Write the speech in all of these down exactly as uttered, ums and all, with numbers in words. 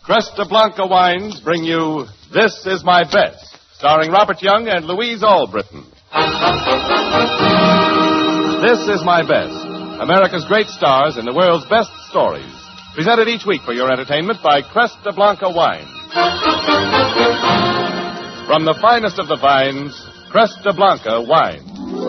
Cresta Blanca Wines bring you This Is My Best, starring Robert Young and Louise Albritton. This Is My Best, America's great stars in the world's best stories. Presented each week for your entertainment by Cresta Blanca Wines. From the finest of the vines, Cresta Blanca Wines.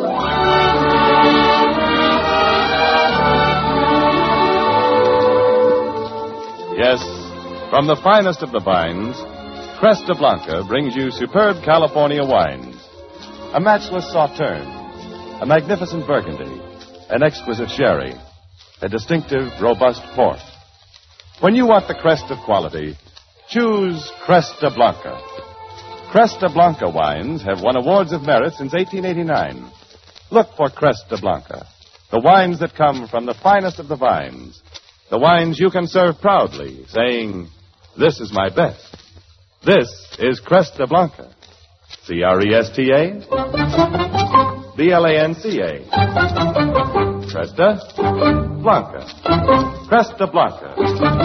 Yes, from the finest of the vines, Cresta Blanca brings you superb California wines. A matchless Sauterne, a magnificent Burgundy, an exquisite sherry, a distinctive, robust port. When you want the crest of quality, choose Cresta Blanca. Cresta Blanca wines have won awards of merit since eighteen eighty-nine. Look for Cresta Blanca, the wines that come from the finest of the vines, the wines you can serve proudly, saying, "This is my best. This is Cresta Blanca." C R E S T A B L A N C A. Cresta Blanca. Cresta Blanca.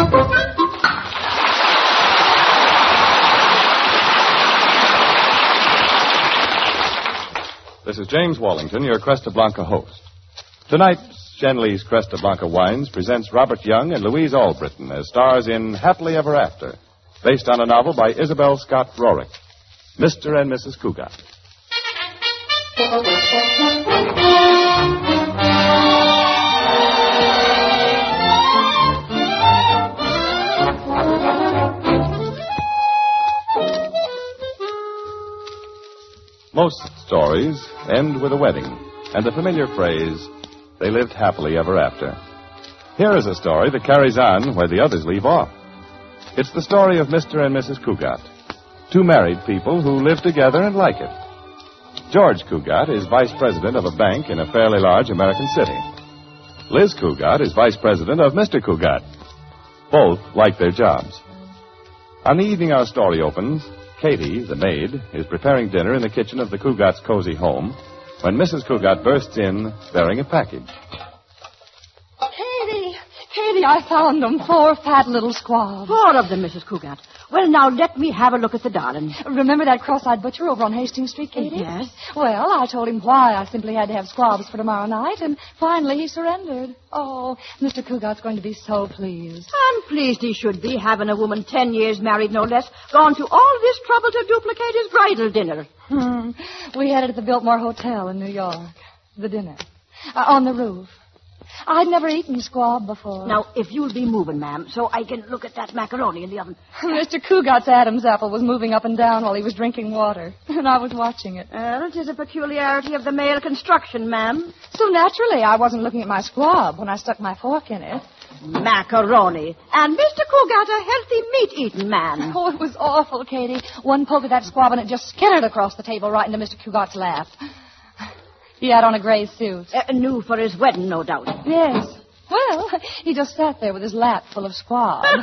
This is James Wallington, your Cresta Blanca host. Tonight, Shenley's Cresta Blanca Wines presents Robert Young and Louise Albritton as stars in Happily Ever After, based on a novel by Isabel Scott Rorick, Mister and Missus Cougat. Most stories end with a wedding and the familiar phrase, "They lived happily ever after." Here is a story that carries on where the others leave off. It's the story of Mister and Missus Cougat, two married people who live together and like it. George Cougat is vice president of a bank in a fairly large American city. Liz Cougat is vice president of Mister Cougat. Both like their jobs. On the evening our story opens, Katie, the maid, is preparing dinner in the kitchen of the Cougat's cozy home when Missus Cougat bursts in bearing a package. Katie, Katie, I found them. Four fat little squabs. Four of them, Missus Cougat. Well, now, let me have a look at the darling. Remember that cross-eyed butcher over on Hastings Street, Katie? Yes. Well, I told him why I simply had to have squabs for tomorrow night, and finally he surrendered. Oh, Mister Cougat's going to be so pleased. I'm pleased he should be, having a woman ten years married, no less, gone to all this trouble to duplicate his bridal dinner. Hmm. We had it at the Biltmore Hotel in New York. The dinner. Uh, on the roof. I'd never eaten squab before. Now, if you'll be moving, ma'am, so I can look at that macaroni in the oven. Mister Cougat's Adam's apple was moving up and down while he was drinking water, and I was watching it. Well, it is a peculiarity of the male construction, ma'am. So naturally, I wasn't looking at my squab when I stuck my fork in it. Macaroni. And Mister Cougat, a healthy meat-eating man. Oh, it was awful, Katie. One poke of that squab and it just skittered across the table right into Mister Cougat's lap. He had on a gray suit. Uh, new for his wedding, no doubt. Yes. Well, he just sat there with his lap full of squab. Well,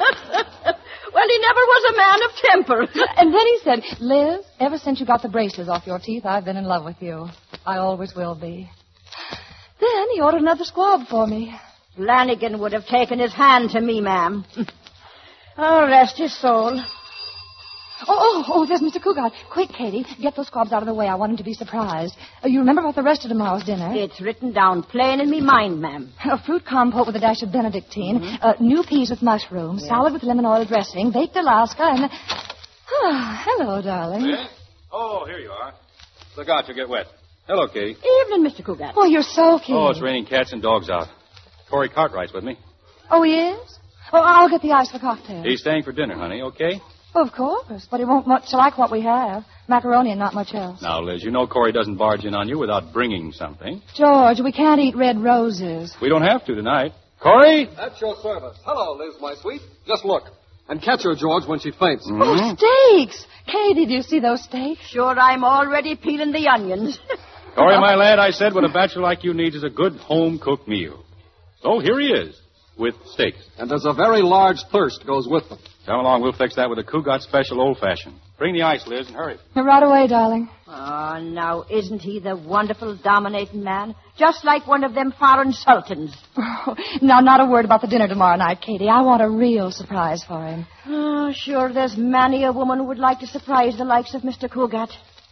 he never was a man of temper. And then he said, "Liz, ever since you got the braces off your teeth, I've been in love with you. I always will be." Then he ordered another squab for me. Flanagan would have taken his hand to me, ma'am. Oh, rest his soul. Oh, oh, oh, there's Mister Cougat. Quick, Katie, get those squabs out of the way. I want him to be surprised. Uh, you remember about the rest of tomorrow's dinner? It's written down plain in me mind, ma'am. A fruit compote with a dash of Benedictine, mm-hmm. uh, new peas with mushrooms, yeah. Salad with lemon oil dressing, baked Alaska, and... Ah, hello, darling. Yeah? Oh, here you are. Look out, you'll get wet. Hello, Katie. Evening, Mister Cougat. Oh, you're soaking. Oh, it's raining cats and dogs out. Corey Cartwright's with me. Oh, he is? Oh, I'll get the ice for cocktails. He's staying for dinner, honey, okay? Of course, but he won't much like what we have. Macaroni and not much else. Now, Liz, you know Corey doesn't barge in on you without bringing something. George, we can't eat red roses. We don't have to tonight. Corey? At your service. Hello, Liz, my sweet. Just look. And catch her, George, when she faints. Mm-hmm. Oh, steaks! Katie, do you see those steaks? Sure, I'm already peeling the onions. Corey, my lad, I said what a bachelor like you needs is a good home-cooked meal. So here he is, with steaks. And there's a very large thirst goes with them. Come along, we'll fix that with a Cougat special old-fashioned. Bring the ice, Liz, and hurry. Right away, darling. Oh, now, isn't he the wonderful, dominating man? Just like one of them foreign sultans. Oh, now, not a word about the dinner tomorrow night, Katie. I want a real surprise for him. Oh, sure, there's many a woman who would like to surprise the likes of Mister Cougat.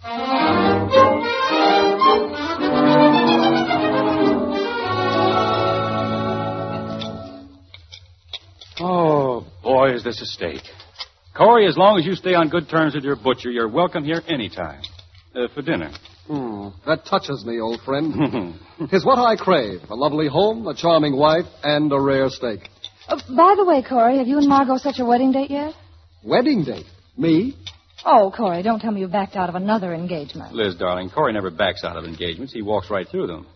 Oh, boy, is this a steak. Corey, as long as you stay on good terms with your butcher, you're welcome here any time. Uh, for dinner. Hmm, that touches me, old friend. It's what I crave. A lovely home, a charming wife, and a rare steak. Uh, by the way, Corey, have you and Margot set your wedding date yet? Wedding date? Me? Oh, Corey, don't tell me you backed out of another engagement. Liz, darling, Corey never backs out of engagements. He walks right through them.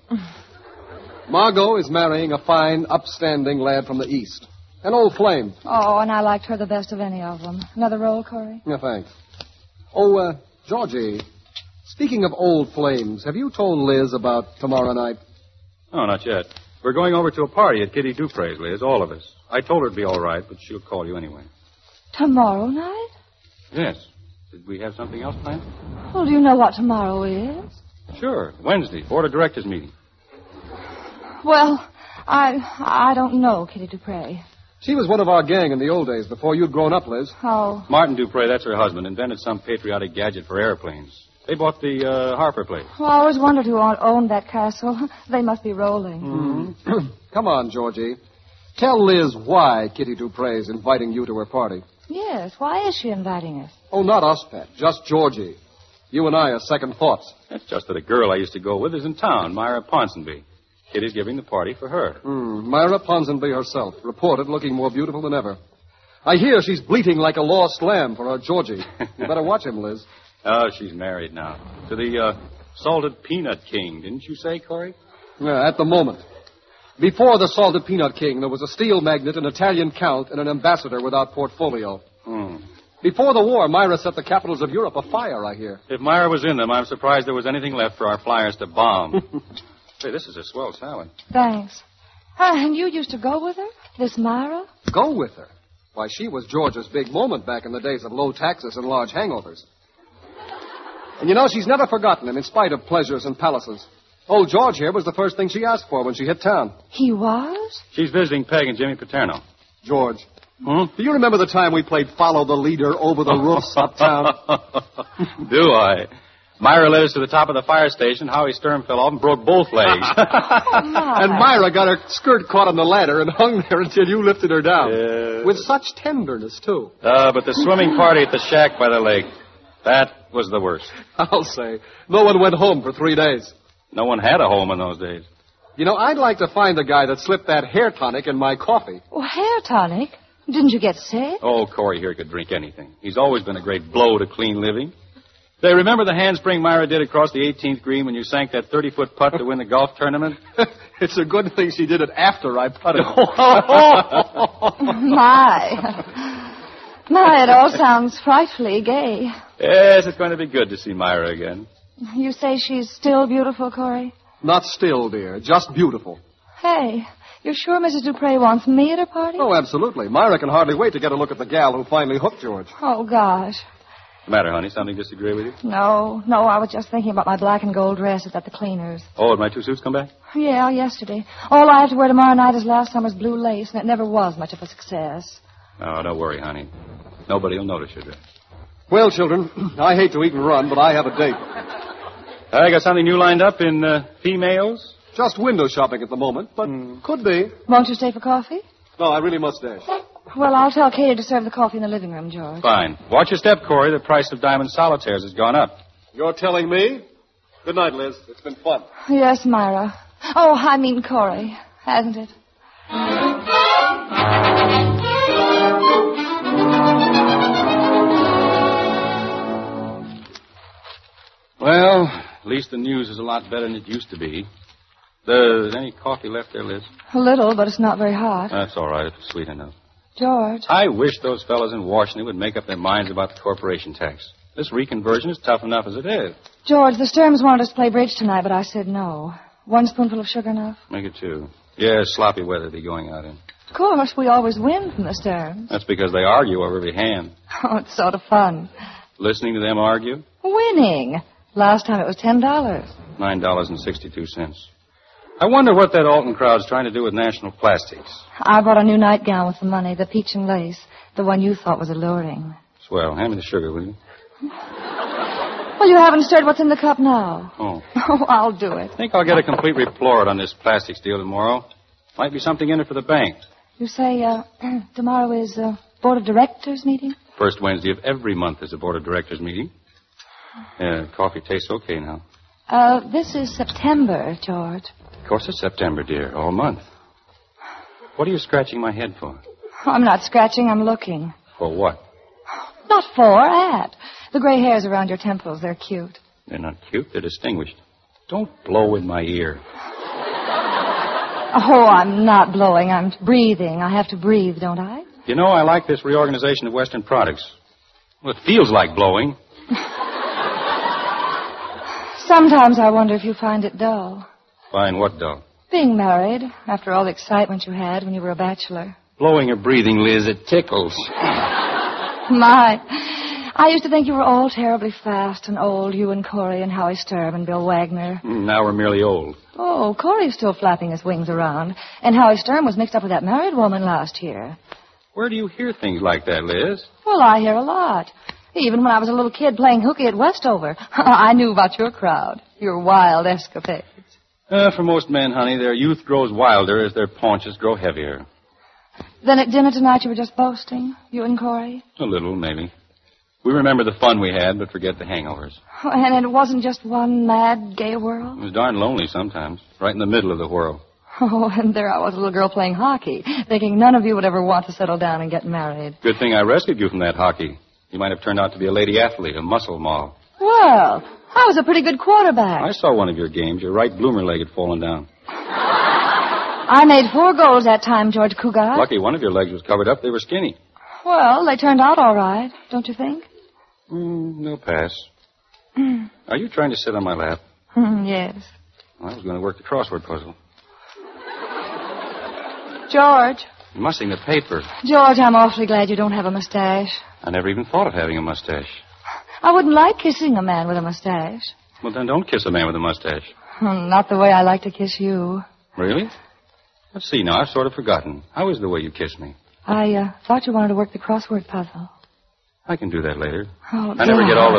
Margot is marrying a fine, upstanding lad from the East. An old flame. Oh, and I liked her the best of any of them. Another roll, Corey? Yeah, thanks. Oh, uh, Georgie, speaking of old flames, have you told Liz about tomorrow night? Oh, not yet. We're going over to a party at Kitty Dupre's, Liz, all of us. I told her it'd be all right, but she'll call you anyway. Tomorrow night? Yes. Did we have something else planned? Well, do you know what tomorrow is? Sure. Wednesday, Board of Directors meeting. Well, I I don't know, Kitty Dupre. She was one of our gang in the old days, before you'd grown up, Liz. Oh. Martin Dupre, that's her husband, invented some patriotic gadget for airplanes. They bought the uh, Harper place. Well, I always wondered who owned that castle. They must be rolling. Mm-hmm. Come on, Georgie. Tell Liz why Kitty Dupre is inviting you to her party. Yes, why is she inviting us? Oh, not us, Pat. Just Georgie. You and I are second thoughts. That's just that a girl I used to go with is in town, Myra Ponsonby. Kitty's giving the party for her. Mm, Myra Ponsonby herself, reported looking more beautiful than ever. I hear she's bleating like a lost lamb for her Georgie. You better watch him, Liz. Oh, she's married now. To the uh, Salted Peanut King, didn't you say, Corey? Yeah, at the moment. Before the Salted Peanut King, there was a steel magnate, an Italian count, and an ambassador without portfolio. Hmm. Before the war, Myra set the capitals of Europe afire, I hear. If Myra was in them, I'm surprised there was anything left for our flyers to bomb. Hey, this is a swell salad. Thanks. Uh, and you used to go with her? This Myra? Go with her? Why, she was George's big moment back in the days of low taxes and large hangovers. And you know, she's never forgotten him in spite of pleasures and palaces. Old George here was the first thing she asked for when she hit town. He was? She's visiting Peg and Jimmy Paterno. George. Hmm? Do you remember the time we played Follow the Leader over the roofs uptown? Do I? Myra led us to the top of the fire station. Howie Stern fell off and broke both legs. Oh, my. And Myra got her skirt caught on the ladder and hung there until you lifted her down. Yeah. With such tenderness, too. Uh, but the swimming party at the shack by the lake, that was the worst. I'll say. No one went home for three days. No one had a home in those days. You know, I'd like to find the guy that slipped that hair tonic in my coffee. Oh, hair tonic? Didn't you get sick? Oh, Corey here could drink anything. He's always been a great blow to clean living. Say, remember the handspring Myra did across the eighteenth green when you sank that thirty-foot putt to win the golf tournament? It's a good thing she did it after I putted. My. My, it all sounds frightfully gay. Yes, it's going to be good to see Myra again. You say she's still beautiful, Corey? Not still, dear. Just beautiful. Hey, you're sure Missus Dupre wants me at her party? Oh, absolutely. Myra can hardly wait to get a look at the gal who finally hooked George. Oh, gosh. What's the matter, honey? Something disagree with you? No, no, I was just thinking about my black and gold dresses at the cleaners. Oh, did my two suits come back? Yeah, yesterday. All I have to wear tomorrow night is last summer's blue lace, and it never was much of a success. Oh, don't worry, honey. Nobody will notice your dress. Well, children, I hate to eat and run, but I have a date. I got something new lined up in uh, females. Just window shopping at the moment, but mm. could be. Won't you stay for coffee? No, I really must dash. Well, I'll tell Katie to serve the coffee in the living room, George. Fine. Watch your step, Corey. The price of diamond solitaires has gone up. You're telling me? Good night, Liz. It's been fun. Yes, Myra. Oh, I mean Corey, hasn't it? Well, at least the news is a lot better than it used to be. There's any coffee left there, Liz? A little, but it's not very hot. That's all right if it's sweet enough. George. I wish those fellows in Washington would make up their minds about the corporation tax. This reconversion is tough enough as it is. George, the Sturms wanted us to play bridge tonight, but I said no. One spoonful of sugar enough? Make it two. Yeah, sloppy weather to be going out in. Of course, we always win from the Sturms. That's because they argue over every hand. Oh, it's sort of fun. Listening to them argue? Winning. Last time it was ten dollars. Nine dollars and sixty-two cents. I wonder what that Alton crowd's trying to do with National Plastics. I bought a new nightgown with the money, the peach and lace, the one you thought was alluring. Swell. Hand me the sugar, will you? Well, you haven't stirred what's in the cup now. Oh. Oh, I'll do it. I think I'll get a complete report on this plastics deal tomorrow. Might be something in it for the bank. You say uh, tomorrow is uh, Board of Directors meeting? First Wednesday of every month is a Board of Directors meeting. Yeah, coffee tastes okay now. Uh, this is September, George. Of course it's September, dear. All month. What are you scratching my head for? I'm not scratching, I'm looking. For what? Not for, at. The gray hairs around your temples, they're cute. They're not cute, they're distinguished. Don't blow in my ear. Oh, I'm not blowing, I'm breathing. I have to breathe, don't I? You know, I like this reorganization of Western Products. Well, it feels like blowing. Sometimes I wonder if you find it dull. Find what dull? Being married, after all the excitement you had when you were a bachelor. Blowing or breathing, Liz, it tickles. My, I used to think you were all terribly fast and old, you and Corey and Howie Sturm and Bill Wagner. Now we're merely old. Oh, Corey's still flapping his wings around, and Howie Sturm was mixed up with that married woman last year. Where do you hear things like that, Liz? Well, I hear a lot. Even when I was a little kid playing hooky at Westover, I knew about your crowd, your wild escapades. Uh, for most men, honey, their youth grows wilder as their paunches grow heavier. Then at dinner tonight you were just boasting, you and Corey? A little, maybe. We remember the fun we had, but forget the hangovers. Oh, and it wasn't just one mad, gay whirl? It was darn lonely sometimes, right in the middle of the whirl. Oh, and there I was, a little girl playing hockey, thinking none of you would ever want to settle down and get married. Good thing I rescued you from that hockey. You might have turned out to be a lady athlete, a muscle moll. Well, I was a pretty good quarterback. I saw one of your games. Your right bloomer leg had fallen down. I made four goals that time, George Cougat. Lucky one of your legs was covered up. They were skinny. Well, they turned out all right, don't you think? Mm, no pass. Are you trying to sit on my lap? Yes. I was going to work the crossword puzzle. George. You're mussing the paper. George, I'm awfully glad you don't have a mustache. I never even thought of having a mustache. I wouldn't like kissing a man with a mustache. Well, then don't kiss a man with a mustache. Not the way I like to kiss you. Really? Let's see now. I've sort of forgotten. How is the way you kiss me? I uh, thought you wanted to work the crossword puzzle. I can do that later. Oh, I never get all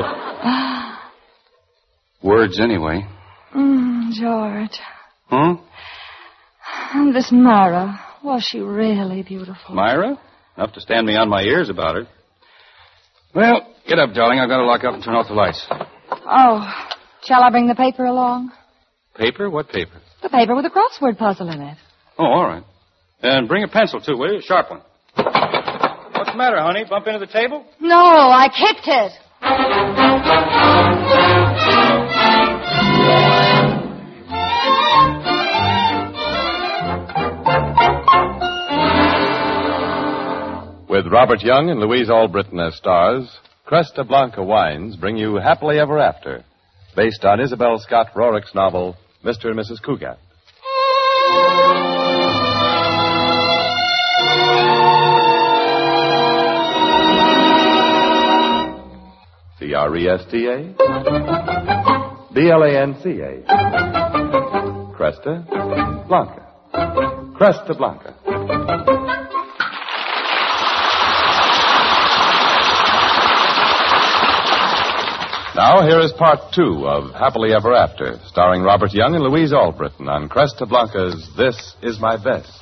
the words anyway. Mm, George. Hmm? And this Myra, was she really beautiful? Myra? Enough to stand me on my ears about her. Well, get up, darling. I've got to lock up and turn off the lights. Oh, shall I bring the paper along? Paper? What paper? The paper with the crossword puzzle in it. Oh, all right. And bring a pencil, too, will you? A sharp one. What's the matter, honey? Bump into the table? No, I kicked it. With Robert Young and Louise Albritton as stars, Cresta Blanca Wines bring you Happily Ever After, based on Isabel Scott Rorick's novel, Mister and Missus Cougat. C R E S T A B L A N C A Cresta Blanca. Cresta Blanca. Now, here is part two of Happily Ever After, starring Robert Young and Louise Albritton on Cresta Blanca's This Is My Best.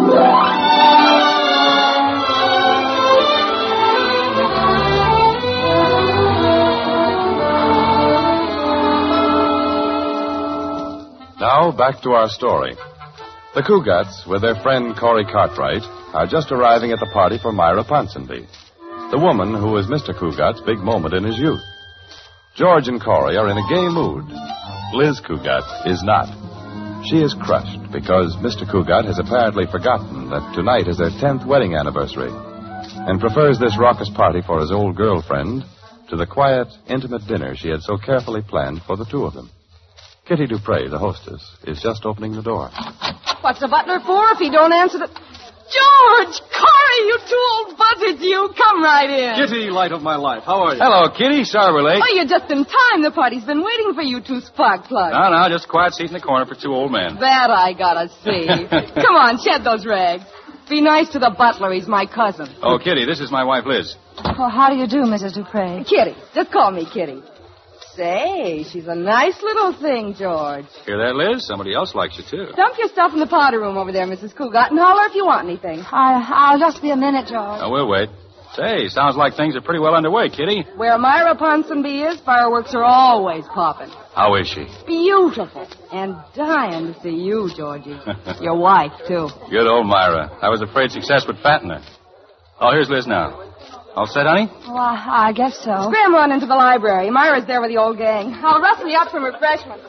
Now, back to our story. The Cougats, with their friend Corey Cartwright, are just arriving at the party for Myra Ponsonby, the woman who was Mister Cougat's big moment in his youth. George and Corey are in a gay mood. Liz Cougat is not. She is crushed because Mister Cougat has apparently forgotten that tonight is their tenth wedding anniversary and prefers this raucous party for his old girlfriend to the quiet, intimate dinner she had so carefully planned for the two of them. Kitty Dupre, the hostess, is just opening the door. What's the butler for if he don't answer the... George! Corey! you two old buzzards, you. Come right in. Kitty, light of my life. How are you? Hello, Kitty. Sorry we're late. Oh, you're just in time. The party's been waiting for you two spark plugs. No, no, just a quiet seat in the corner for two old men. That I gotta see. Come on, shed those rags. Be nice to the butler. He's my cousin. Oh, Kitty, this is my wife, Liz. Oh, how do you do, Missus Dupre? Kitty. Just call me Kitty. Say, she's a nice little thing, George. Hear that, Liz? Somebody else likes you, too. Dump your stuff in the powder room over there, Missus Cougat, and holler if you want anything. I, I'll just be a minute, George. Oh, we'll wait. Say, sounds like things are pretty well underway, Kitty. Where Myra Ponsonby is, fireworks are always popping. How is she? Beautiful. And dying to see you, Georgie. Your wife, too. Good old Myra. I was afraid success would fatten her. Oh, here's Liz now. All set, honey? Oh, I, I guess so. Scram on into the library. Myra's there with the old gang. I'll rustle you up some refreshments.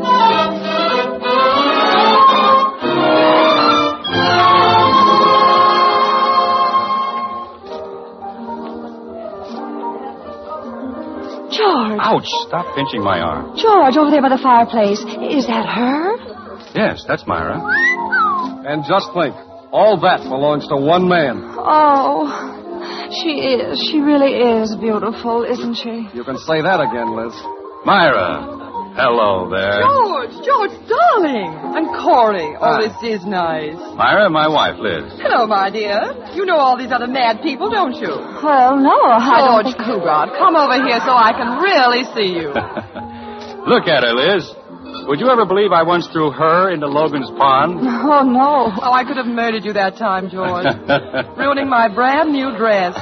George. Ouch! Stop pinching my arm. George, over there by the fireplace. Is that her? Yes, that's Myra. And just think, all that belongs to one man. Oh, she is. She really is beautiful, isn't she? You can say that again, Liz. Myra. Hello there. George, George, darling. And Corey. Oh, Hi. this is nice. Myra, my wife, Liz. Hello, my dear. You know all these other mad people, don't you? Well, no, I don't George think... Cougat, come over here so I can really see you. Look at her, Liz. Would you ever believe I once threw her into Logan's pond? Oh, no. Oh, I could have murdered you that time, George. Ruining my brand new dress.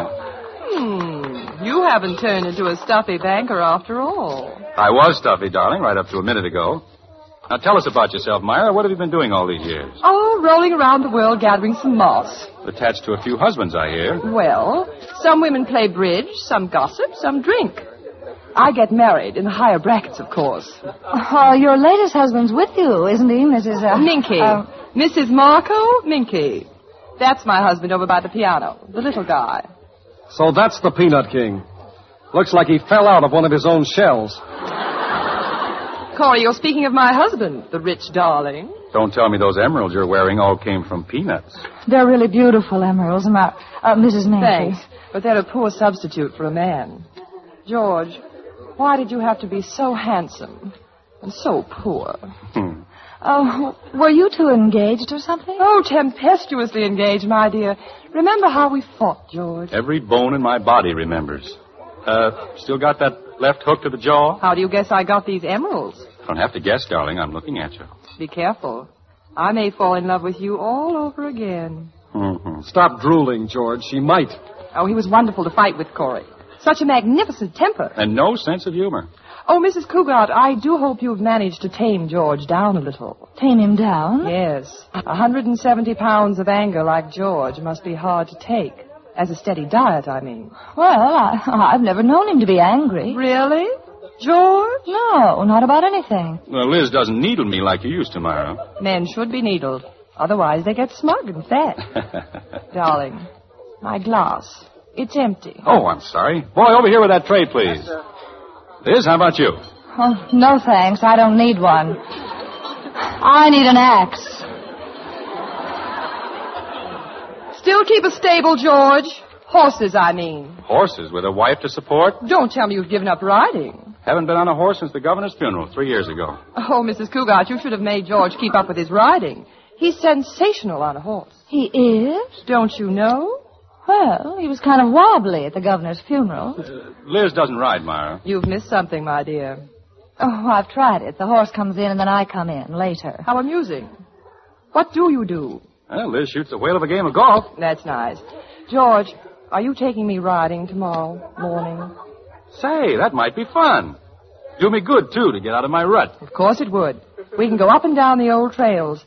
Hmm. You haven't turned into a stuffy banker after all. I was stuffy, darling, right up to a minute ago. Now tell us about yourself, Myra. What have you been doing all these years? Oh, rolling around the world gathering some moss. Attached to a few husbands, I hear. Well, some women play bridge, some gossip, some drink. I get married in the higher brackets, of course. Oh, your latest husband's with you, isn't he, Missus Uh, Minky. Uh, Missus Marco Minky. That's my husband over by the piano, the little guy. So that's the Peanut King. Looks like he fell out of one of his own shells. Corey, you're speaking of my husband, the rich darling. Don't tell me those emeralds you're wearing all came from peanuts. they're really beautiful emeralds, Ma- uh, Missus Minky. Thanks, but they're a poor substitute for a man. George, why did you have to be so handsome and so poor? Hmm. Oh, were you two engaged or something? Oh, tempestuously engaged, my dear. Remember how we fought, George? Every bone in my body remembers. Uh, still got that left hook to the jaw? How do you guess I got these emeralds? Don't have to guess, darling. I'm looking at you. Be careful. I may fall in love with you all over again. Mm-hmm. Stop drooling, George. She might. Oh, he was wonderful to fight with, Corey. Such a magnificent temper. And no sense of humor. Oh, Missus Cougat, I do hope you've managed to tame George down a little. Tame him down? Yes. A hundred and seventy pounds of anger like George must be hard to take. As a steady diet, I mean. Well, I, I've never known him to be angry. Really? George? No, not about anything. Well, Liz doesn't needle me like you used to, Myra. Men should be needled. Otherwise, they get smug and fat. Darling, my glass. It's empty. Oh, I'm sorry. Boy, over here with that tray, please. Yes, sir. Liz, how about you? Oh, no thanks. I don't need one. I need an axe. Still keep a stable, George. Horses, I mean. Horses with a wife to support? Don't tell me you've given up riding. Haven't been on a horse since the governor's funeral three years ago. Oh, Missus Cougat, you should have made George keep up with his riding. He's sensational on a horse. He is? Don't you know? Well, he was kind of wobbly at the governor's funeral. Uh, Liz doesn't ride, Myra. You've missed something, my dear. Oh, I've tried it. The horse comes in and then I come in later. How amusing. What do you do? Well, Liz shoots a whale of a game of golf. That's nice. George, are you taking me riding tomorrow morning? Say, that might be fun. Do me good, too, to get out of my rut. Of course it would. We can go up and down the old trails.